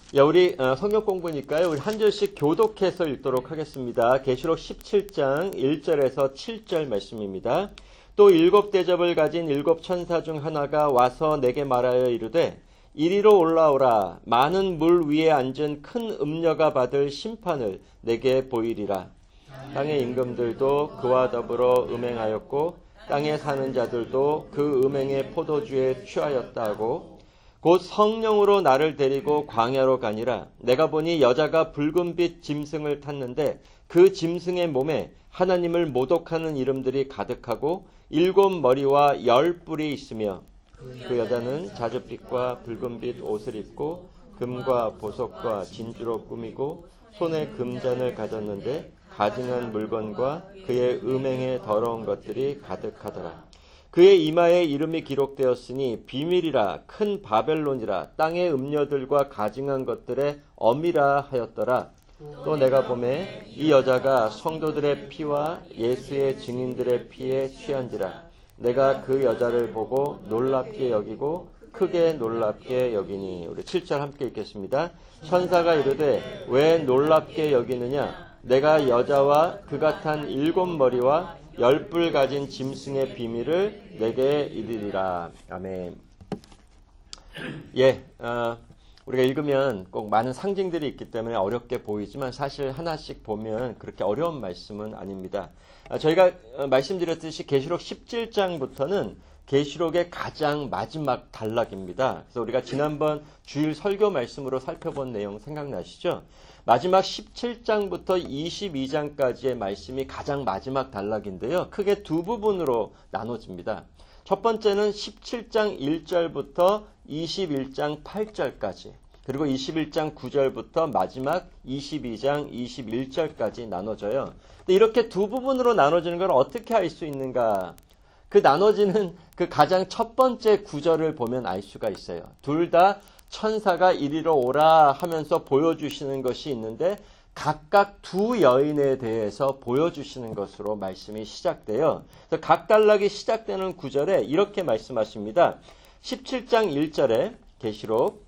우리 성경 공부니까요. 우리 한 절씩 교독해서 읽도록 하겠습니다. 계시록 17장 1절에서 7절 말씀입니다. 또 7대접을 가진 7천사 중 하나가 와서 내게 말하여 이르되 이리로 올라오라. 많은 물 위에 앉은 큰 음녀가 받을 심판을 내게 보이리라. 땅의 임금들도 그와 더불어 음행하였고 땅에 사는 자들도 그 음행의 포도주에 취하였다 하고 곧 성령으로 나를 데리고 광야로 가니라. 내가 보니 여자가 붉은빛 짐승을 탔는데 그 짐승의 몸에 하나님을 모독하는 이름들이 가득하고 7머리와 10뿔이 있으며 그 여자는 자줏빛과 붉은빛 옷을 입고 금과 보석과 진주로 꾸미고 손에 금잔을 가졌는데 가증한 물건과 그의 음행의 더러운 것들이 가득하더라. 그의 이마에 이름이 기록되었으니 비밀이라 큰 바벨론이라 땅의 음녀들과 가증한 것들의 엄이라 하였더라. 또 내가 보매 이 여자가 성도들의 피와 예수의 증인들의 피에 취한지라. 내가 그 여자를 보고 놀랍게 여기고 크게 놀랍게 여기니. 우리 7절 함께 읽겠습니다. 천사가 이르되 왜 놀랍게 여기느냐. 내가 여자와 그가 탄 7머리와 10뿔 가진 짐승의 비밀을 내게 이르리라. 아멘. 우리가 읽으면 꼭 많은 상징들이 있기 때문에 어렵게 보이지만 사실 하나씩 보면 그렇게 어려운 말씀은 아닙니다. 저희가 말씀드렸듯이 계시록 17장부터는 계시록의 가장 마지막 단락입니다. 그래서 우리가 지난번 주일 설교 말씀으로 살펴본 내용 생각나시죠? 마지막 17장부터 22장까지의 말씀이 가장 마지막 단락인데요. 크게 두 부분으로 나눠집니다. 첫 번째는 17장 1절부터 21장 8절까지, 그리고 21장 9절부터 마지막 22장 21절까지 나눠져요. 근데 이렇게 두 부분으로 나눠지는 걸 어떻게 알 수 있는가? 그 나눠지는 그 가장 첫 번째 구절을 보면 알 수가 있어요. 둘 다 천사가 이리로 오라 하면서 보여주시는 것이 있는데 각각 두 여인에 대해서 보여주시는 것으로 말씀이 시작돼요. 그래서 각 단락이 시작되는 구절에 이렇게 말씀하십니다. 17장 1절에 계시록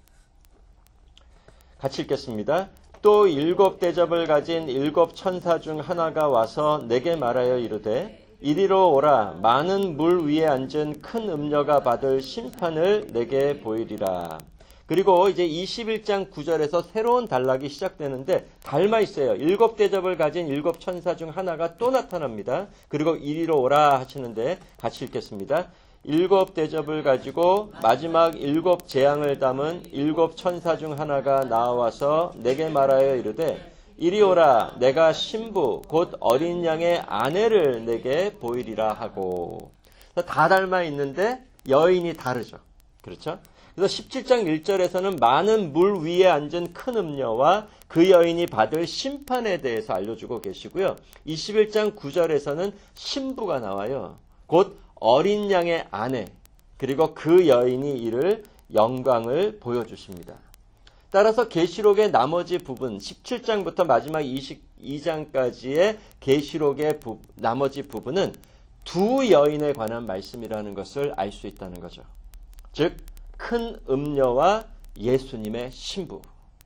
같이 읽겠습니다. 또 7대접을 가진 7천사 중 하나가 와서 내게 말하여 이르되 이리로 오라. 많은 물 위에 앉은 큰 음녀가 받을 심판을 내게 보이리라. 그리고 이제 21장 9절에서 새로운 단락이 시작되는데 닮아 있어요. 7대접을 가진 7천사 중 하나가 또 나타납니다. 그리고 이리로 오라 하시는데 같이 읽겠습니다. 7대접을 가지고 마지막 7재앙을 담은 7천사 중 하나가 나와서 내게 말하여 이르되 이리 오라. 내가 신부 곧 어린 양의 아내를 내게 보이리라 하고. 다 닮아 있는데 여인이 다르죠. 그렇죠? 그래서 17장 1절에서는 많은 물 위에 앉은 큰 음녀와 그 여인이 받을 심판에 대해서 알려주고 계시고요. 21장 9절에서는 신부가 나와요. 곧 어린 양의 아내, 그리고 그 여인이 이를 영광을 보여주십니다. 따라서 계시록의 나머지 부분, 17장부터 마지막 22장까지의 계시록의 나머지 부분은 두 여인에 관한 말씀이라는 것을 알 수 있다는 거죠. 즉 큰 음녀와 예수님의 신부에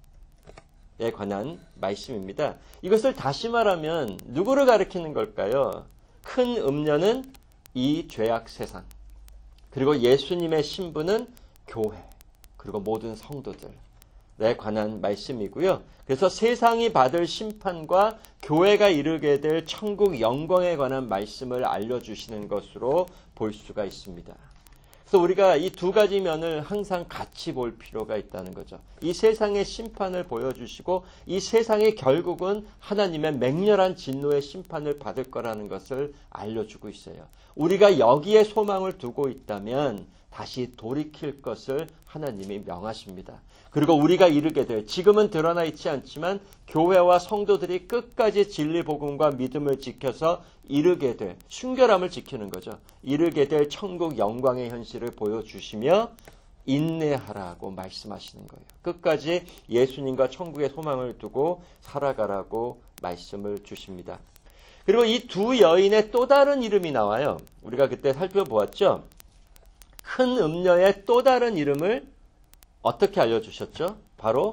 관한 말씀입니다. 이것을 다시 말하면 누구를 가리키는 걸까요? 큰 음녀는 이 죄악 세상, 그리고 예수님의 신부는 교회, 그리고 모든 성도들에 관한 말씀이고요. 그래서 세상이 받을 심판과 교회가 이르게 될 천국 영광에 관한 말씀을 알려주시는 것으로 볼 수가 있습니다. 그래서 우리가 이 두 가지 면을 항상 같이 볼 필요가 있다는 거죠. 이 세상의 심판을 보여주시고 이 세상이 결국은 하나님의 맹렬한 진노의 심판을 받을 거라는 것을 알려주고 있어요. 우리가 여기에 소망을 두고 있다면 다시 돌이킬 것을 하나님이 명하십니다. 그리고 우리가 이르게 될, 지금은 드러나 있지 않지만 교회와 성도들이 끝까지 진리 복음과 믿음을 지켜서 이르게 될, 순결함을 지키는 거죠. 이르게 될 천국 영광의 현실을 보여주시며 인내하라고 말씀하시는 거예요. 끝까지 예수님과 천국의 소망을 두고 살아가라고 말씀을 주십니다. 그리고 이 두 여인의 또 다른 이름이 나와요. 우리가 그때 살펴보았죠. 큰 음녀의 또 다른 이름을 어떻게 알려주셨죠? 바로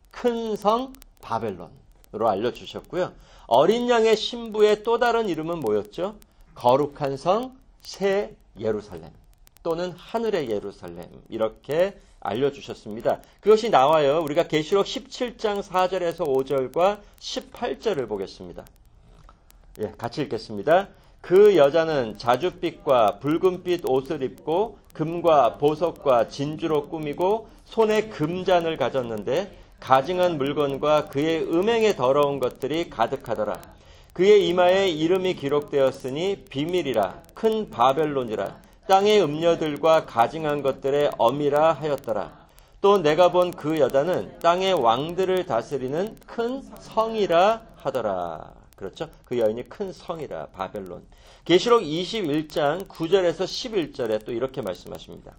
큰 성 바벨론으로 알려주셨고요. 어린 양의 신부의 또 다른 이름은 뭐였죠? 거룩한 성 새 예루살렘 또는 하늘의 예루살렘 이렇게 알려주셨습니다. 그것이 나와요. 우리가 계시록 17장 4절에서 5절과 18절을 보겠습니다. 예, 같이 읽겠습니다. 그 여자는 자줏빛과 붉은빛 옷을 입고 금과 보석과 진주로 꾸미고 손에 금잔을 가졌는데 가증한 물건과 그의 음행에 더러운 것들이 가득하더라. 그의 이마에 이름이 기록되었으니 비밀이라 큰 바벨론이라 땅의 음녀들과 가증한 것들의 어미라 하였더라. 또 내가 본 그 여자는 땅의 왕들을 다스리는 큰 성이라 하더라. 그렇죠? 그 여인이 큰 성이라 바벨론. 계시록 21장 9절에서 11절에 또 이렇게 말씀하십니다.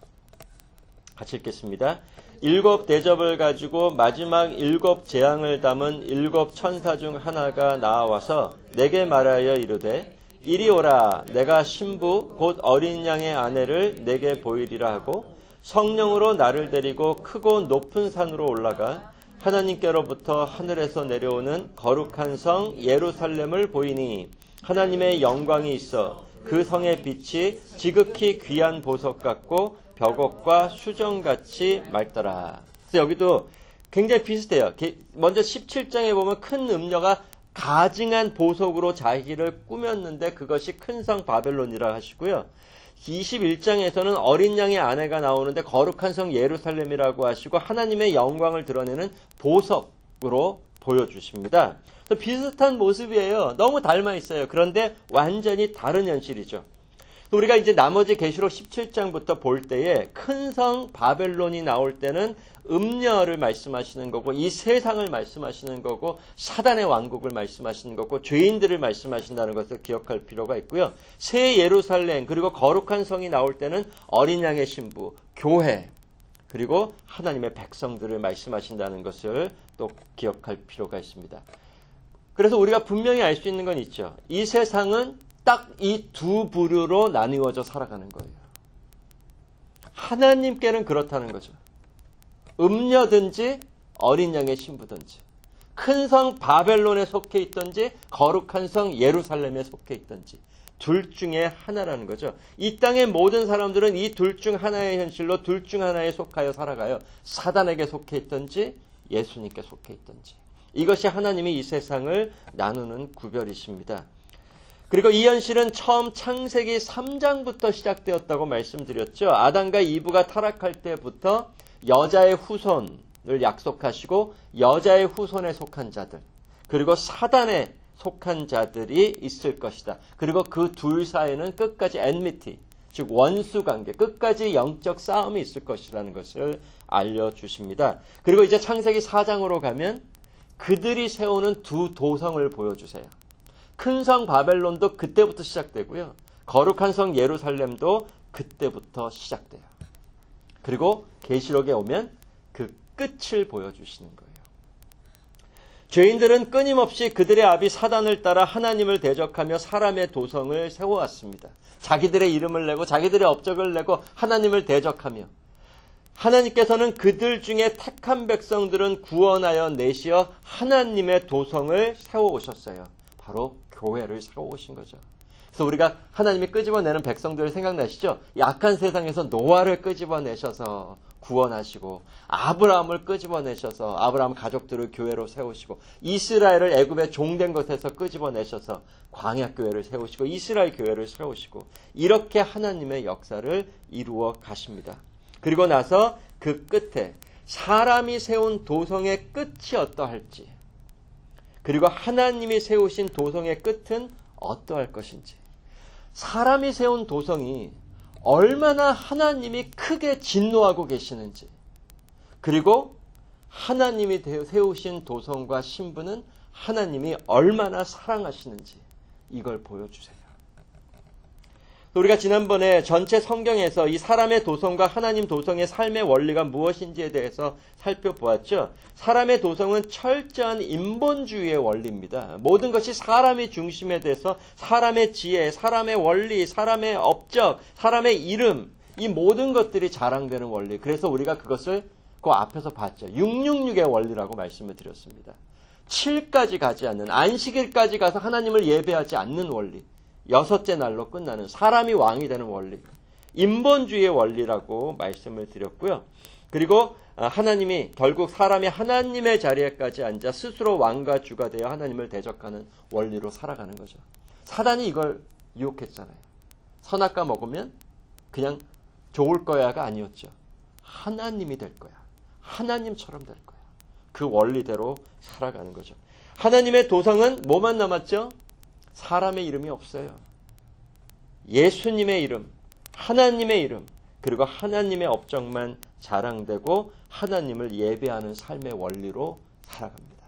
같이 읽겠습니다. 7 대접을 가지고 마지막 7 재앙을 담은 7 천사 중 하나가 나와서 내게 말하여 이르되 이리 오라. 내가 신부 곧 어린 양의 아내를 내게 보이리라 하고 성령으로 나를 데리고 크고 높은 산으로 올라가 하나님께로부터 하늘에서 내려오는 거룩한 성 예루살렘을 보이니 하나님의 영광이 있어 그 성의 빛이 지극히 귀한 보석 같고 벽옥과 수정같이 맑더라. 그래서 여기도 굉장히 비슷해요. 먼저 17장에 보면 큰 음녀가 가증한 보석으로 자기를 꾸몄는데 그것이 큰 성 바벨론이라 하시고요. 21장에서는 어린 양의 아내가 나오는데 거룩한 성 예루살렘이라고 하시고 하나님의 영광을 드러내는 보석으로 보여주십니다. 그래서 비슷한 모습이에요. 너무 닮아 있어요. 그런데 완전히 다른 현실이죠. 우리가 이제 나머지 계시록 17장부터 볼 때에 큰 성 바벨론이 나올 때는 음녀를 말씀하시는 거고 이 세상을 말씀하시는 거고 사단의 왕국을 말씀하시는 거고 죄인들을 말씀하신다는 것을 기억할 필요가 있고요. 새 예루살렘 그리고 거룩한 성이 나올 때는 어린 양의 신부, 교회 그리고 하나님의 백성들을 말씀하신다는 것을 또 기억할 필요가 있습니다. 그래서 우리가 분명히 알 수 있는 건 있죠. 이 세상은 딱 이 두 부류로 나뉘어져 살아가는 거예요. 하나님께는 그렇다는 거죠. 음녀든지 어린 양의 신부든지 큰 성 바벨론에 속해 있든지 거룩한 성 예루살렘에 속해 있든지 둘 중에 하나라는 거죠. 이 땅의 모든 사람들은 이 둘 중 하나의 현실로 둘 중 하나에 속하여 살아가요. 사단에게 속해 있든지 예수님께 속해 있든지. 이것이 하나님이 이 세상을 나누는 구별이십니다. 그리고 이 현실은 처음 창세기 3장부터 시작되었다고 말씀드렸죠. 아담과 이브가 타락할 때부터 여자의 후손을 약속하시고 여자의 후손에 속한 자들 그리고 사단에 속한 자들이 있을 것이다. 그리고 그 둘 사이에는 끝까지 enmity, 즉 원수관계, 끝까지 영적 싸움이 있을 것이라는 것을 알려주십니다. 그리고 이제 창세기 4장으로 가면 그들이 세우는 두 도성을 보여주세요. 큰 성 바벨론도 그때부터 시작되고요. 거룩한 성 예루살렘도 그때부터 시작돼요. 그리고 계시록에 오면 그 끝을 보여주시는 거예요. 죄인들은 끊임없이 그들의 아비 사단을 따라 하나님을 대적하며 사람의 도성을 세워왔습니다. 자기들의 이름을 내고 자기들의 업적을 내고 하나님을 대적하며 하나님께서는 그들 중에 택한 백성들은 구원하여 내시어 하나님의 도성을 세워오셨어요. 바로 교회를 세워오신 거죠. 그래서 우리가 하나님이 끄집어내는 백성들 생각나시죠? 약한 세상에서 노아를 끄집어내셔서 구원하시고 아브라함을 끄집어내셔서 아브라함 가족들을 교회로 세우시고 이스라엘을 애굽의 종된 것에서 끄집어내셔서 광야 교회를 세우시고 이스라엘 교회를 세우시고 이렇게 하나님의 역사를 이루어 가십니다. 그리고 나서 그 끝에 사람이 세운 도성의 끝이 어떠할지 그리고 하나님이 세우신 도성의 끝은 어떠할 것인지 사람이 세운 도성이 얼마나 하나님이 크게 진노하고 계시는지 그리고 하나님이 세우신 도성과 신부는 하나님이 얼마나 사랑하시는지 이걸 보여주세요. 우리가 지난번에 전체 성경에서 이 사람의 도성과 하나님 도성의 삶의 원리가 무엇인지에 대해서 살펴보았죠. 사람의 도성은 철저한 인본주의의 원리입니다. 모든 것이 사람이 중심에 대해서 사람의 지혜, 사람의 원리, 사람의 업적, 사람의 이름 이 모든 것들이 자랑되는 원리. 그래서 우리가 그것을 그 앞에서 봤죠. 666의 원리라고 말씀을 드렸습니다. 7까지 가지 않는, 안식일까지 가서 하나님을 예배하지 않는 원리, 6째 날로 끝나는, 사람이 왕이 되는 원리, 인본주의의 원리라고 말씀을 드렸고요. 그리고 하나님이 결국 사람이 하나님의 자리에까지 앉아 스스로 왕과 주가 되어 하나님을 대적하는 원리로 살아가는 거죠. 사단이 이걸 유혹했잖아요. 선악과 먹으면 그냥 좋을 거야가 아니었죠. 하나님이 될 거야. 하나님처럼 될 거야. 그 원리대로 살아가는 거죠. 하나님의 도성은 뭐만 남았죠? 사람의 이름이 없어요. 예수님의 이름, 하나님의 이름, 그리고 하나님의 업적만 자랑되고 하나님을 예배하는 삶의 원리로 살아갑니다.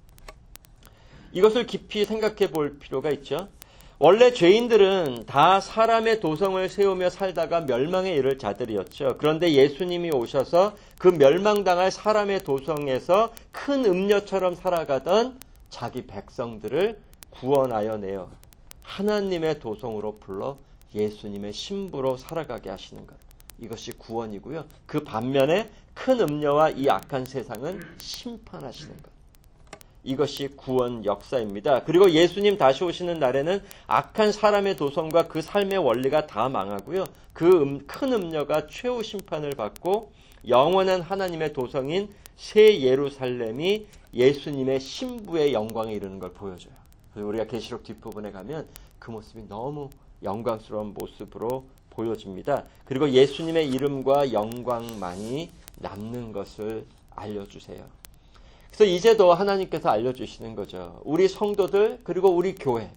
이것을 깊이 생각해 볼 필요가 있죠. 원래 죄인들은 다 사람의 도성을 세우며 살다가 멸망에 이를 자들이었죠. 그런데 예수님이 오셔서 그 멸망당할 사람의 도성에서 큰 음녀처럼 살아가던 자기 백성들을 구원하여 내어 하나님의 도성으로 불러 예수님의 신부로 살아가게 하시는 것. 이것이 구원이고요. 그 반면에 큰 음녀와 이 악한 세상은 심판하시는 것. 이것이 구원 역사입니다. 그리고 예수님 다시 오시는 날에는 악한 사람의 도성과 그 삶의 원리가 다 망하고요. 그 큰 음녀가 최후 심판을 받고 영원한 하나님의 도성인 새 예루살렘이 예수님의 신부의 영광에 이르는 걸 보여줘요. 그래서 우리가 계시록 뒷부분에 가면 그 모습이 너무 영광스러운 모습으로 보여집니다. 그리고 예수님의 이름과 영광만이 남는 것을 알려주세요. 그래서 이제도 하나님께서 알려주시는 거죠. 우리 성도들 그리고 우리 교회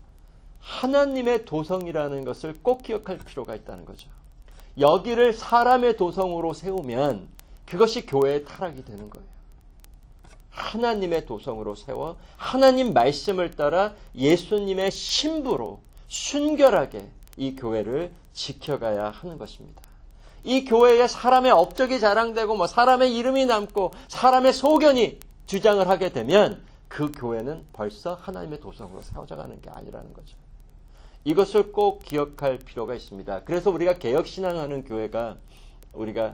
하나님의 도성이라는 것을 꼭 기억할 필요가 있다는 거죠. 여기를 사람의 도성으로 세우면 그것이 교회의 타락이 되는 거예요. 하나님의 도성으로 세워 하나님 말씀을 따라 예수님의 신부로 순결하게 이 교회를 지켜가야 하는 것입니다. 이 교회에 사람의 업적이 자랑되고 사람의 이름이 남고 사람의 소견이 주장을 하게 되면 그 교회는 벌써 하나님의 도성으로 세워져가는 게 아니라는 거죠. 이것을 꼭 기억할 필요가 있습니다. 그래서 우리가 개혁신앙하는 교회가 우리가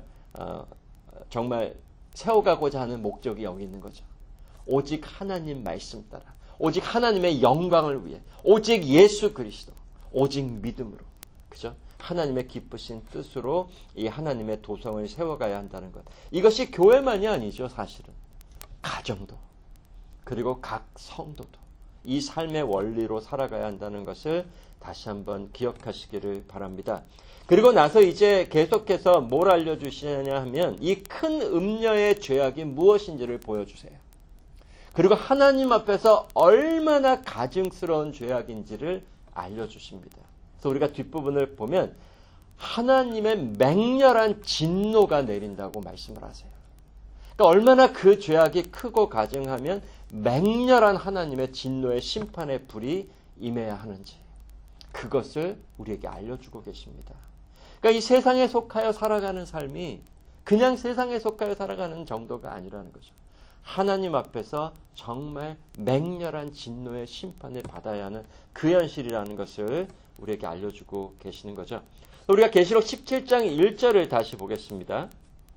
정말 세워가고자 하는 목적이 여기 있는 거죠. 오직 하나님 말씀 따라, 오직 하나님의 영광을 위해, 오직 예수 그리스도, 오직 믿음으로, 그죠? 하나님의 기쁘신 뜻으로 이 하나님의 도성을 세워가야 한다는 것. 이것이 교회만이 아니죠, 사실은. 가정도, 그리고 각 성도도 이 삶의 원리로 살아가야 한다는 것을 다시 한번 기억하시기를 바랍니다. 그리고 나서 이제 계속해서 뭘 알려주시느냐 하면 이 큰 음녀의 죄악이 무엇인지를 보여주세요. 그리고 하나님 앞에서 얼마나 가증스러운 죄악인지를 알려주십니다. 그래서 우리가 뒷부분을 보면 하나님의 맹렬한 진노가 내린다고 말씀을 하세요. 그러니까 얼마나 그 죄악이 크고 가증하면 맹렬한 하나님의 진노의 심판의 불이 임해야 하는지 그것을 우리에게 알려주고 계십니다. 그러니까 이 세상에 속하여 살아가는 삶이 그냥 세상에 속하여 살아가는 정도가 아니라는 거죠. 하나님 앞에서 정말 맹렬한 진노의 심판을 받아야 하는 그 현실이라는 것을 우리에게 알려주고 계시는 거죠. 우리가 계시록 17장 1절을 다시 보겠습니다.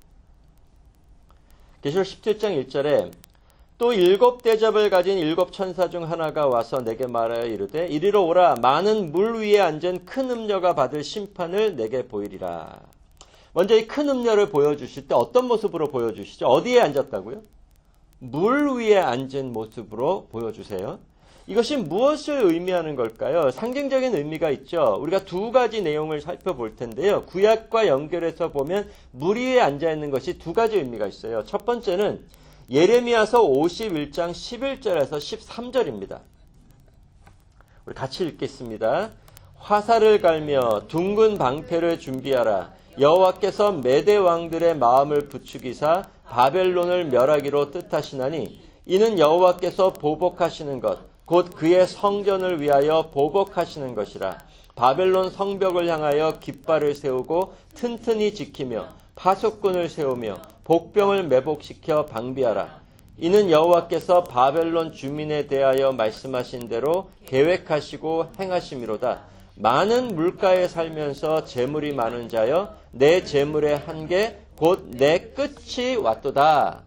계시록 17장 1절에 또 7대접을 가진 7천사 중 하나가 와서 내게 말하여 이르되 이리로 오라 많은 물 위에 앉은 큰 음녀가 받을 심판을 내게 보이리라. 먼저 이 큰 음녀를 보여주실 때 어떤 모습으로 보여주시죠? 어디에 앉았다고요? 물 위에 앉은 모습으로 보여주세요. 이것이 무엇을 의미하는 걸까요? 상징적인 의미가 있죠. 우리가 두 가지 내용을 살펴볼 텐데요. 구약과 연결해서 보면 물 위에 앉아있는 것이 두 가지 의미가 있어요. 첫 번째는 예레미야서 51장 11절에서 13절입니다. 우리 같이 읽겠습니다. 화살을 갈며 둥근 방패를 준비하라. 여호와께서 메대 왕들의 마음을 부추기사 바벨론을 멸하기로 뜻하시나니 이는 여호와께서 보복하시는 것 곧 그의 성전을 위하여 보복하시는 것이라. 바벨론 성벽을 향하여 깃발을 세우고 튼튼히 지키며 파수꾼을 세우며 복병을 매복시켜 방비하라. 이는 여호와께서 바벨론 주민에 대하여 말씀하신 대로 계획하시고 행하심이로다. 많은 물가에 살면서 재물이 많은 자여 내 재물의 한계 곧 내 끝이 왔도다.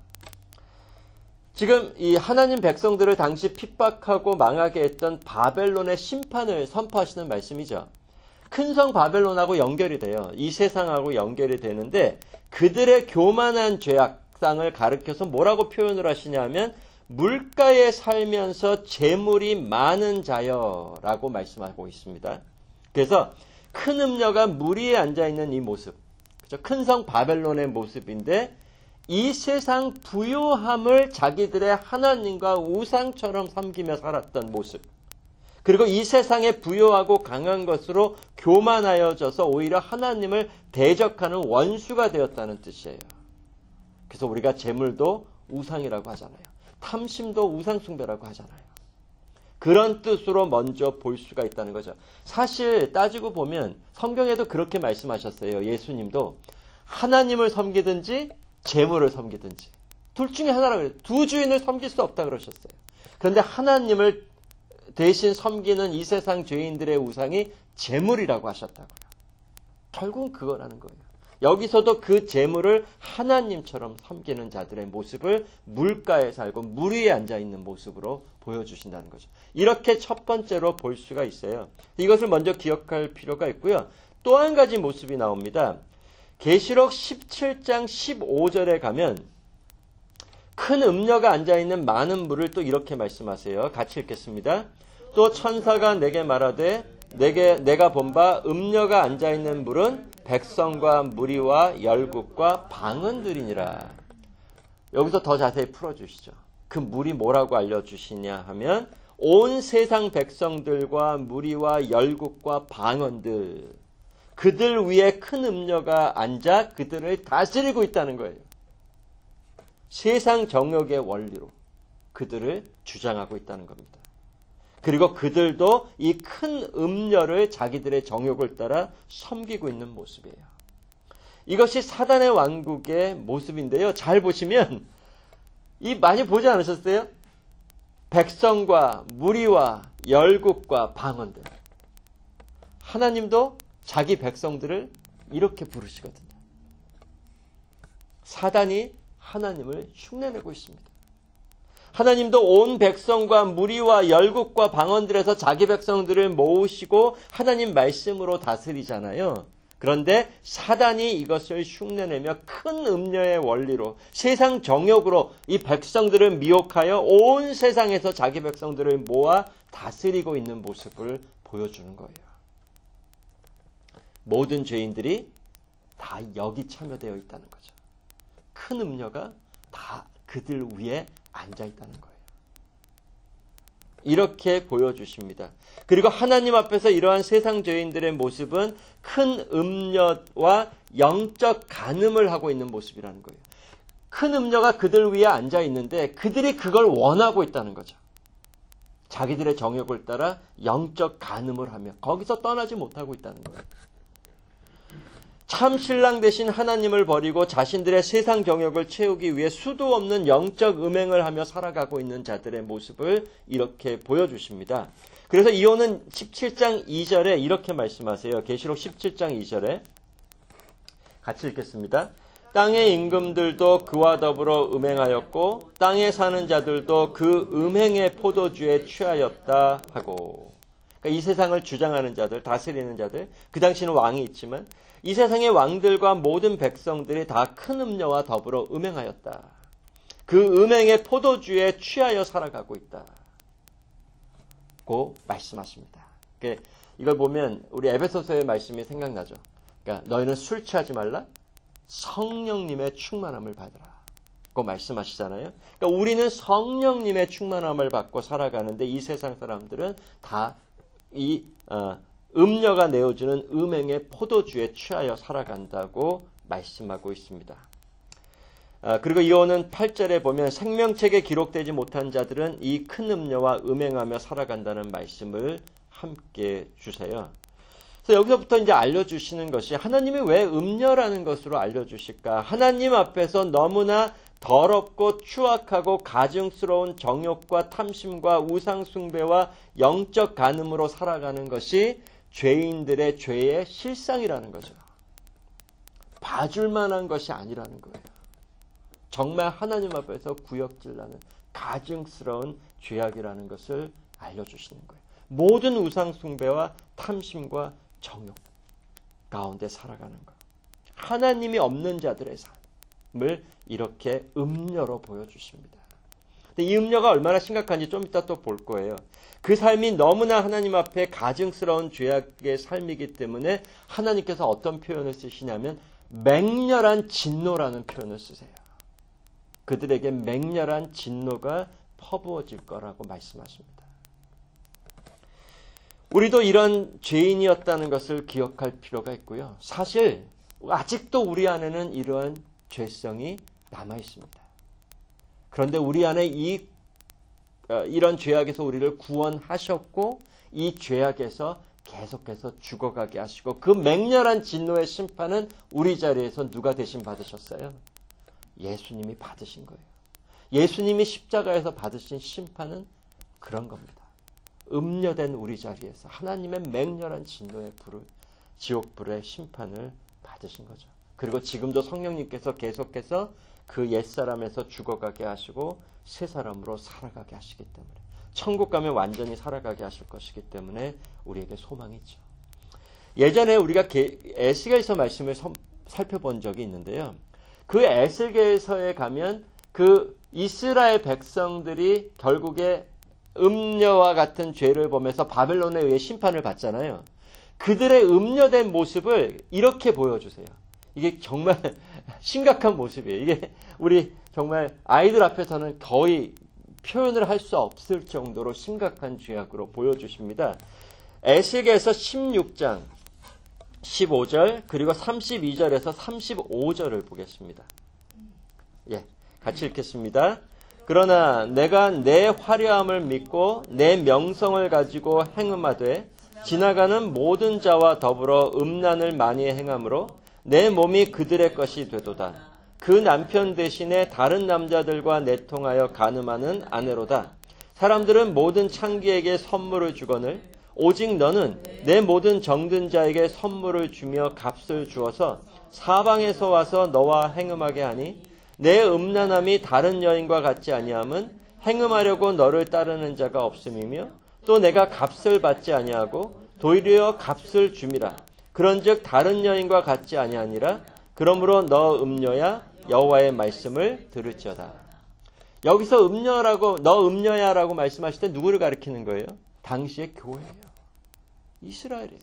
지금 이 하나님 백성들을 당시 핍박하고 망하게 했던 바벨론의 심판을 선포하시는 말씀이죠. 큰 성 바벨론하고 연결이 돼요. 이 세상하고 연결이 되는데 그들의 교만한 죄악상을 가리켜서 뭐라고 표현을 하시냐면 물가에 살면서 재물이 많은 자여라고 말씀하고 있습니다. 그래서 큰 음녀가 물 위에 앉아있는 이 모습, 큰 성 바벨론의 모습인데 이 세상 부요함을 자기들의 하나님과 우상처럼 섬기며 살았던 모습, 그리고 이 세상에 부요하고 강한 것으로 교만하여져서 오히려 하나님을 대적하는 원수가 되었다는 뜻이에요. 그래서 우리가 재물도 우상이라고 하잖아요. 탐심도 우상숭배라고 하잖아요. 그런 뜻으로 먼저 볼 수가 있다는 거죠. 사실 따지고 보면 성경에도 그렇게 말씀하셨어요. 예수님도 하나님을 섬기든지 재물을 섬기든지 둘 중에 하나라고 그래요. 두 주인을 섬길 수 없다 그러셨어요. 그런데 하나님을 대신 섬기는 이 세상 죄인들의 우상이 재물이라고 하셨다고요. 결국은 그거라는 거예요. 여기서도 그 재물을 하나님처럼 섬기는 자들의 모습을 물가에 살고 물 위에 앉아있는 모습으로 보여주신다는 거죠. 이렇게 첫 번째로 볼 수가 있어요. 이것을 먼저 기억할 필요가 있고요. 또 한 가지 모습이 나옵니다. 계시록 17장 15절에 가면 큰 음녀가 앉아있는 많은 물을 또 이렇게 말씀하세요. 같이 읽겠습니다. 또 천사가 내게 말하되 내가 본 바 음녀가 앉아있는 물은 백성과 무리와 열국과 방언들이니라. 여기서 더 자세히 풀어주시죠. 그 물이 뭐라고 알려주시냐 하면 온 세상 백성들과 무리와 열국과 방언들, 그들 위에 큰 음녀가 앉아 그들을 다스리고 있다는 거예요. 세상 정욕의 원리로 그들을 주장하고 있다는 겁니다. 그리고 그들도 이 큰 음녀를 자기들의 정욕을 따라 섬기고 있는 모습이에요. 이것이 사단의 왕국의 모습인데요. 잘 보시면 많이 보지 않으셨어요? 백성과 무리와 열국과 방언들. 하나님도 자기 백성들을 이렇게 부르시거든요. 사단이 하나님을 흉내내고 있습니다. 하나님도 온 백성과 무리와 열국과 방언들에서 자기 백성들을 모으시고 하나님 말씀으로 다스리잖아요. 그런데 사단이 이것을 흉내내며 큰 음녀의 원리로 세상 정욕으로 이 백성들을 미혹하여 온 세상에서 자기 백성들을 모아 다스리고 있는 모습을 보여주는 거예요. 모든 죄인들이 다 여기 참여되어 있다는 거죠. 큰 음녀가 다 그들 위에 앉아있다는 거예요. 이렇게 보여주십니다. 그리고 하나님 앞에서 이러한 세상 죄인들의 모습은 큰 음녀와 영적 간음을 하고 있는 모습이라는 거예요. 큰 음녀가 그들 위에 앉아있는데 그들이 그걸 원하고 있다는 거죠. 자기들의 정욕을 따라 영적 간음을 하며 거기서 떠나지 못하고 있다는 거예요. 참 신랑 되신 하나님을 버리고 자신들의 세상 정욕을 채우기 위해 수도 없는 영적 음행을 하며 살아가고 있는 자들의 모습을 이렇게 보여주십니다. 그래서 이호는 17장 2절에 이렇게 말씀하세요. 계시록 17장 2절에 같이 읽겠습니다. 땅의 임금들도 그와 더불어 음행하였고 땅에 사는 자들도 그 음행의 포도주에 취하였다 하고. 그러니까 이 세상을 주장하는 자들, 다스리는 자들, 그 당시는 왕이 있지만 이 세상의 왕들과 모든 백성들이 다 큰 음녀와 더불어 음행하였다. 그 음행의 포도주에 취하여 살아가고 있다고 말씀하십니다. 이걸 보면 우리 에베소서의 말씀이 생각나죠. 그러니까 너희는 술 취하지 말라. 성령님의 충만함을 받으라. 고 말씀하시잖아요. 그러니까 우리는 성령님의 충만함을 받고 살아가는데 이 세상 사람들은 다 음녀가 내어주는 음행의 포도주에 취하여 살아간다고 말씀하고 있습니다. 그리고 이호는 8절에 보면 생명책에 기록되지 못한 자들은 이 큰 음녀와 음행하며 살아간다는 말씀을 함께 주세요. 그래서 여기서부터 이제 알려주시는 것이 하나님이 왜 음녀라는 것으로 알려주실까? 하나님 앞에서 너무나 더럽고 추악하고 가증스러운 정욕과 탐심과 우상숭배와 영적 간음으로 살아가는 것이 죄인들의 죄의 실상이라는 거죠. 봐줄 만한 것이 아니라는 거예요. 정말 하나님 앞에서 구역질나는 가증스러운 죄악이라는 것을 알려주시는 거예요. 모든 우상 숭배와 탐심과 정욕 가운데 살아가는 것. 하나님이 없는 자들의 삶을 이렇게 음녀로 보여주십니다. 근데 이 음녀가 얼마나 심각한지 좀 이따 또 볼 거예요. 그 삶이 너무나 하나님 앞에 가증스러운 죄악의 삶이기 때문에 하나님께서 어떤 표현을 쓰시냐면 맹렬한 진노라는 표현을 쓰세요. 그들에게 맹렬한 진노가 퍼부어질 거라고 말씀하십니다. 우리도 이런 죄인이었다는 것을 기억할 필요가 있고요. 사실 아직도 우리 안에는 이러한 죄성이 남아 있습니다. 그런데 우리 안에 이런 죄악에서 우리를 구원하셨고 이 죄악에서 계속해서 죽어가게 하시고 그 맹렬한 진노의 심판은 우리 자리에서 누가 대신 받으셨어요? 예수님이 받으신 거예요. 예수님이 십자가에서 받으신 심판은 그런 겁니다. 음녀된 우리 자리에서 하나님의 맹렬한 진노의 불을, 지옥불의 심판을 받으신 거죠. 그리고 지금도 성령님께서 계속해서 그 옛사람에서 죽어가게 하시고 새 사람으로 살아가게 하시기 때문에 천국 가면 완전히 살아가게 하실 것이기 때문에 우리에게 소망이 있죠. 예전에 우리가 에스겔서 말씀을 살펴본 적이 있는데요. 그 에스겔서에 가면 그 이스라엘 백성들이 결국에 음녀와 같은 죄를 범해서 바벨론에 의해 심판을 받잖아요. 그들의 음녀된 모습을 이렇게 보여주세요. 이게 정말 심각한 모습이에요. 이게 우리 정말 아이들 앞에서는 거의 표현을 할 수 없을 정도로 심각한 죄악으로 보여주십니다. 에스겔서 16장 15절 그리고 32절에서 35절을 보겠습니다. 예, 같이 읽겠습니다. 그러나 내가 내 화려함을 믿고 내 명성을 가지고 행음하되 지나가는 모든 자와 더불어 음란을 많이 행함으로 내 몸이 그들의 것이 되도다. 그 남편 대신에 다른 남자들과 내통하여 간음하는 아내로다. 사람들은 모든 창기에게 선물을 주거늘 오직 너는 내 모든 정든 자에게 선물을 주며 값을 주어서 사방에서 와서 너와 행음하게 하니 내 음란함이 다른 여인과 같지 아니함은 행음하려고 너를 따르는 자가 없음이며 또 내가 값을 받지 아니하고 도리어 값을 줌이라. 그런즉 다른 여인과 같지 아니하니라. 그러므로 너 음녀야 여호와의 말씀을 들을지어다. 여기서 음녀라고 너 음녀야라고 말씀하실 때 누구를 가리키는 거예요? 당시의 교회예요. 이스라엘이에요.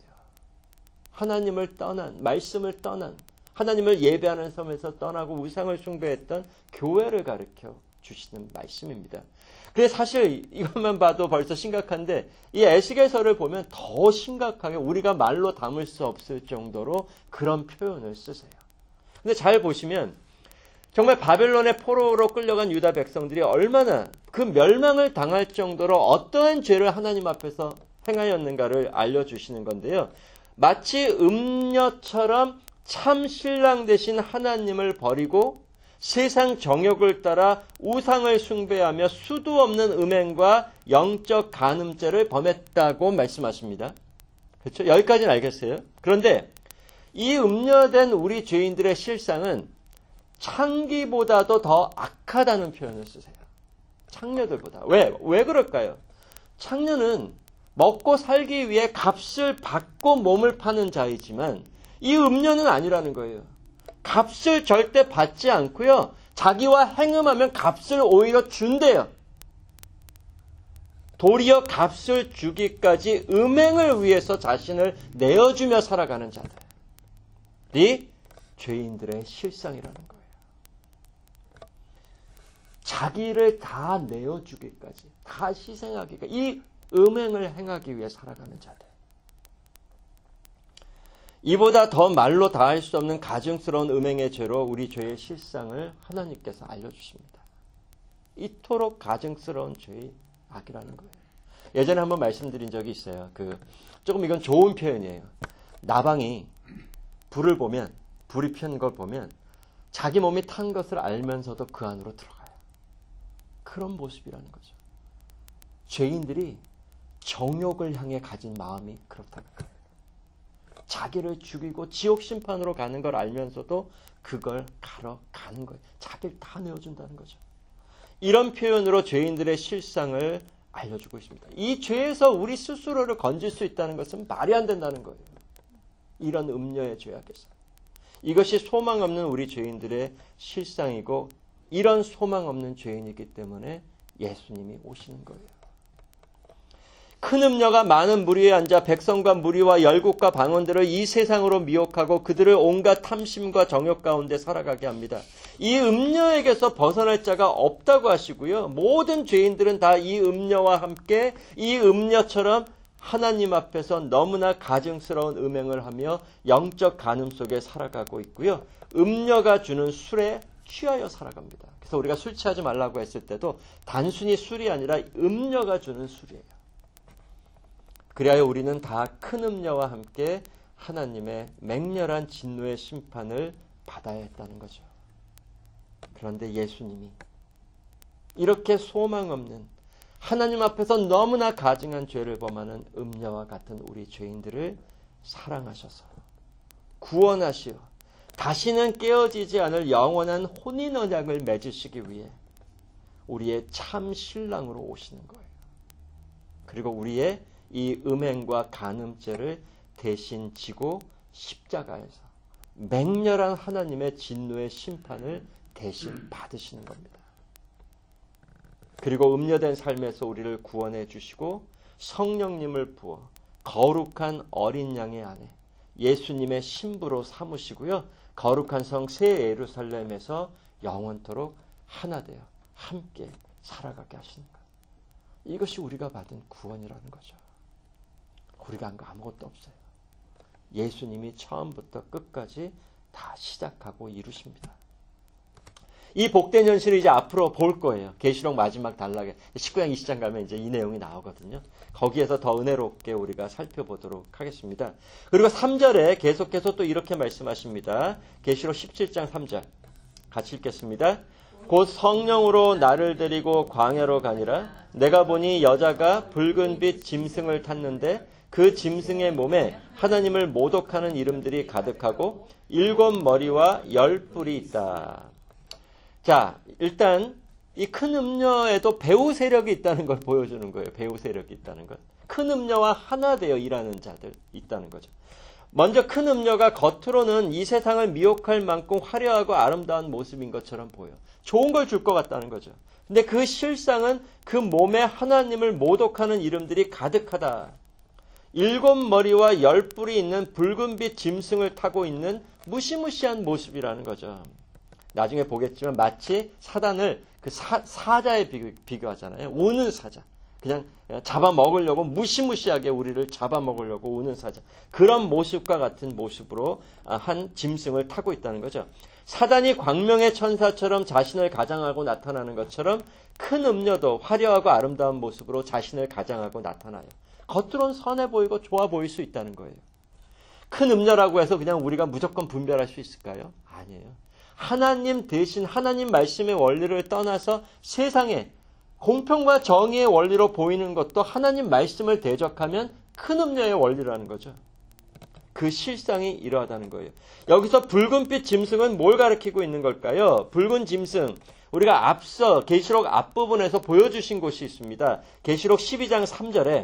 하나님을 떠난, 말씀을 떠난, 하나님을 예배하는 섬에서 떠나고 우상을 숭배했던 교회를 가르쳐 주시는 말씀입니다. 근데 사실 이것만 봐도 벌써 심각한데 이 에스겔서를 보면 더 심각하게 우리가 말로 담을 수 없을 정도로 그런 표현을 쓰세요. 근데 잘 보시면 정말 바벨론의 포로로 끌려간 유다 백성들이 얼마나 그 멸망을 당할 정도로 어떠한 죄를 하나님 앞에서 행하였는가를 알려주시는 건데요. 마치 음녀처럼 참 신랑 되신 하나님을 버리고 세상 정욕을 따라 우상을 숭배하며 수도 없는 음행과 영적 간음죄를 범했다고 말씀하십니다. 그렇죠? 여기까지는 알겠어요. 그런데 이 음녀된 우리 죄인들의 실상은 창기보다도 더 악하다는 표현을 쓰세요. 창녀들보다. 왜 그럴까요? 창녀는 먹고 살기 위해 값을 받고 몸을 파는 자이지만 이 음녀는 아니라는 거예요. 값을 절대 받지 않고요. 자기와 행음하면 값을 오히려 준대요. 도리어 값을 주기까지 음행을 위해서 자신을 내어주며 살아가는 자들이 죄인들의 실상이라는 거예요. 자기를 다 내어주기까지, 다 희생하기까지, 이 음행을 행하기 위해 살아가는 자들. 이보다 더 말로 다할 수 없는 가증스러운 음행의 죄로 우리 죄의 실상을 하나님께서 알려주십니다. 이토록 가증스러운 죄의 악이라는 거예요. 예전에 한번 말씀드린 적이 있어요. 조금 이건 좋은 표현이에요. 나방이 불이 피는 걸 보면 자기 몸이 탄 것을 알면서도 그 안으로 들어가요. 그런 모습이라는 거죠. 죄인들이 정욕을 향해 가진 마음이 그렇다는 거예요. 자기를 죽이고 지옥 심판으로 가는 걸 알면서도 그걸 가러 가는 거예요. 자기를 다 내어준다는 거죠. 이런 표현으로 죄인들의 실상을 알려주고 있습니다. 이 죄에서 우리 스스로를 건질 수 있다는 것은 말이 안 된다는 거예요. 이런 음녀의 죄악에서. 이것이 소망 없는 우리 죄인들의 실상이고 이런 소망 없는 죄인이기 때문에 예수님이 오시는 거예요. 큰 음녀가 많은 무리에 앉아 백성과 무리와 열국과 방언들을 이 세상으로 미혹하고 그들을 온갖 탐심과 정욕 가운데 살아가게 합니다. 이 음녀에게서 벗어날 자가 없다고 하시고요. 모든 죄인들은 다 이 음녀와 함께 이 음녀처럼 하나님 앞에서 너무나 가증스러운 음행을 하며 영적 간음 속에 살아가고 있고요. 음녀가 주는 술에 취하여 살아갑니다. 그래서 우리가 술 취하지 말라고 했을 때도 단순히 술이 아니라 음녀가 주는 술이에요. 그리하여 우리는 다 큰 음녀와 함께 하나님의 맹렬한 진노의 심판을 받아야 했다는 거죠. 그런데 예수님이 이렇게 소망 없는 하나님 앞에서 너무나 가증한 죄를 범하는 음녀와 같은 우리 죄인들을 사랑하셔서 구원하시어 다시는 깨어지지 않을 영원한 혼인 언약을 맺으시기 위해 우리의 참 신랑으로 오시는 거예요. 그리고 우리의 이 음행과 간음죄를 대신 지고 십자가에서 맹렬한 하나님의 진노의 심판을 대신 받으시는 겁니다. 그리고 음녀된 삶에서 우리를 구원해 주시고 성령님을 부어 거룩한 어린 양의 안에 예수님의 신부로 삼으시고요. 거룩한 성 새 예루살렘에서 영원토록 하나 되어 함께 살아가게 하시는 거예요. 이것이 우리가 받은 구원이라는 거죠. 우리가 한 거 아무것도 없어요. 예수님이 처음부터 끝까지 다 시작하고 이루십니다. 이 복된 현실을 이제 앞으로 볼 거예요. 계시록 마지막 단락에 19장 20장 가면 이제 이 내용이 나오거든요. 거기에서 더 은혜롭게 우리가 살펴보도록 하겠습니다. 그리고 3절에 계속해서 또 이렇게 말씀하십니다. 계시록 17장 3절 같이 읽겠습니다. 곧 성령으로 나를 데리고 광야로 가니라. 내가 보니 여자가 붉은 빛 짐승을 탔는데 그 짐승의 몸에 하나님을 모독하는 이름들이 가득하고 7 머리와 10 뿔이 있다. 자, 일단 이 큰 음녀에도 배후 세력이 있다는 걸 보여주는 거예요. 배후 세력이 있다는 것. 큰 음녀와 하나 되어 일하는 자들 있다는 거죠. 먼저 큰 음녀가 겉으로는 이 세상을 미혹할 만큼 화려하고 아름다운 모습인 것처럼 보여. 좋은 걸 줄 것 같다는 거죠. 근데 그 실상은 그 몸에 하나님을 모독하는 이름들이 가득하다. 7 머리와 10 뿔이 있는 붉은빛 짐승을 타고 있는 무시무시한 모습이라는 거죠. 나중에 보겠지만 마치 사단을 그 사자에 비교하잖아요. 우는 사자. 그냥 잡아먹으려고 무시무시하게 우리를 잡아먹으려고 우는 사자. 그런 모습과 같은 모습으로 한 짐승을 타고 있다는 거죠. 사단이 광명의 천사처럼 자신을 가장하고 나타나는 것처럼 큰 음녀도 화려하고 아름다운 모습으로 자신을 가장하고 나타나요. 겉으로는 선해 보이고 좋아 보일 수 있다는 거예요. 큰 음녀라고 해서 그냥 우리가 무조건 분별할 수 있을까요? 아니에요. 하나님 대신 하나님 말씀의 원리를 떠나서 세상에 공평과 정의의 원리로 보이는 것도 하나님 말씀을 대적하면 큰 음녀의 원리라는 거죠. 그 실상이 이러하다는 거예요. 여기서 붉은빛 짐승은 뭘 가리키고 있는 걸까요? 붉은 짐승, 우리가 앞서 계시록 앞부분에서 보여주신 곳이 있습니다. 계시록 12장 3절에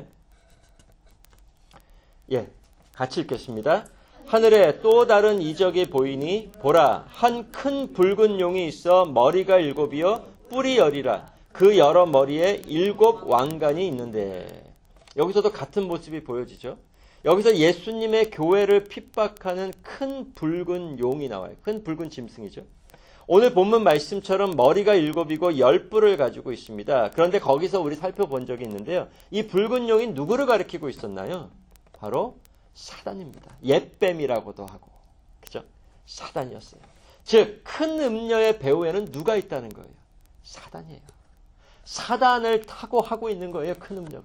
같이 읽겠습니다. 하늘에 또 다른 이적이 보이니 보라, 한 큰 붉은 용이 있어 머리가 7이요 뿔이 10이라. 그 여러 머리에 7 왕관이 있는데. 여기서도 같은 모습이 보여지죠. 여기서 예수님의 교회를 핍박하는 큰 붉은 용이 나와요. 큰 붉은 짐승이죠. 오늘 본문 말씀처럼 머리가 7이고 10뿔을 가지고 있습니다. 그런데 거기서 우리 살펴본 적이 있는데요. 이 붉은 용이 누구를 가리키고 있었나요? 바로 사단입니다. 옛뱀이라고도 하고. 그죠? 사단이었어요. 즉, 큰 음녀의 배후에는 누가 있다는 거예요? 사단이에요. 사단을 타고 하고 있는 거예요. 큰 음녀가.